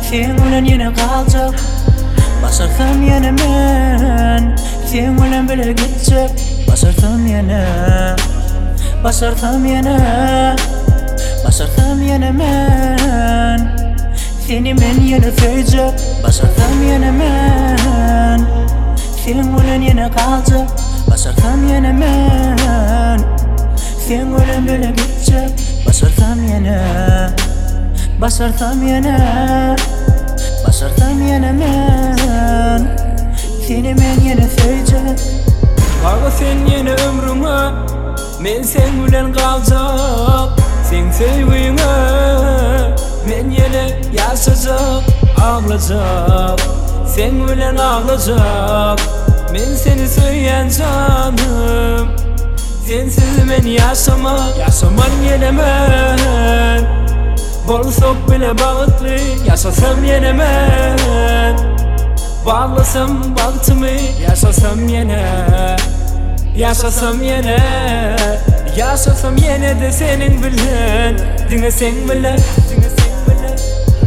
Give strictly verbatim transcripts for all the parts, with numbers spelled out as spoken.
Sen ulan yine kalacak. Basarsam yine men. Sen ulan böyle gidecek. Basarsam yine. Basarsam yine. Basarsam yine men. Seni men yine söyleyecek. Basarsam yine men. Sen ulan yine kalacak. Basarsam yine men. Sen ulan böyle gidecek. Basarsam yine. Basarsam yine. Basarsam yine men. Seni men yine söyleyecek. Karga sen yine ömrüme, men sen bilen kalacak. Sen sevgine, men yine yaşayacak, ağlayacak. Sen bilen ağlayacak, men seni söyleyen canım. Sensiz men yaşamak, yaşaman yenemen. Bolsak bile bağıtlı, yaşasam yenemen. Bağlasam baktımı, yaşasam yine. Yaşasam yine. Yaşasam yine de senin bilen. Dinle sen bilen, dinle sen bilen.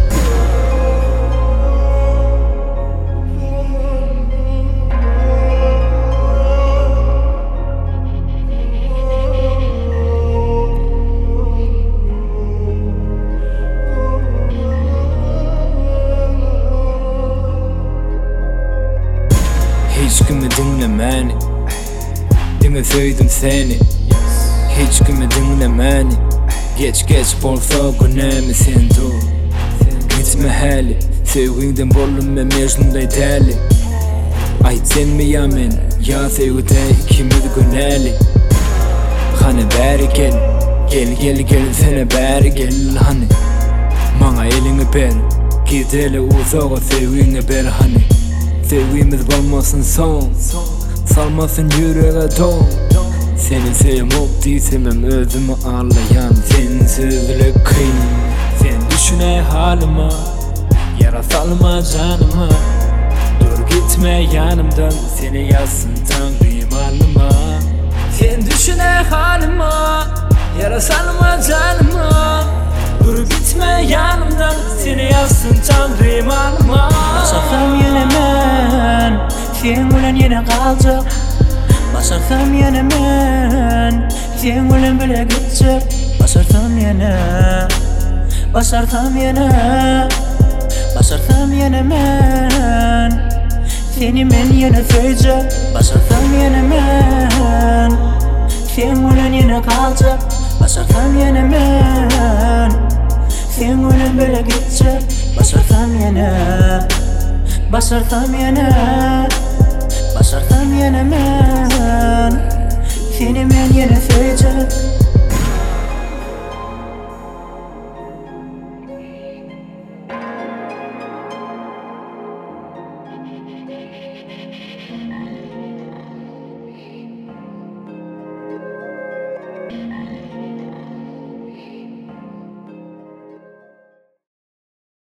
Hiç kimi dinlemeni, dinle söyledim seni. Hiç kimi dinlemeni, geç geç bolsa günemi sen dur. Gitme hali, sevginden bollum ve mecnunday deli. Ayt sen mi yamen, ya sevgide ikimiz güneli. Hani beri gel, gel gel gel sene beri gel hani. Mana elini ber, gideli uzağa sevgini ber hani. Sevgimiz olmasın son, salmasın yüreğe don. Seni sevmek değilsemem özümü ağlayan sensizlik kıyım. Sen düşüne halime, yara salma canıma. Dur gitme yanımdan, seni yazsın Tanrım alnıma. Sen düşüne halime, yara salma canıma. Dur gitme yanımdan, seni yazsın Tanrım alnıma. Basarsam yine men. Sen ulan yine kalacak. Basarsam yine men. Sen ulan böyle gidecek. Basarsam yine. Basarsam yine. Basarsam yine men. Seni men yine söyleyecek. Basarsam yine men. Sen ulan yine kalacak. Basarsam yine men. Sen ulan böyle gidecek. Basarsam yine. Basarsam yine. Basarsam yine men. Seni men yine söyleyecek.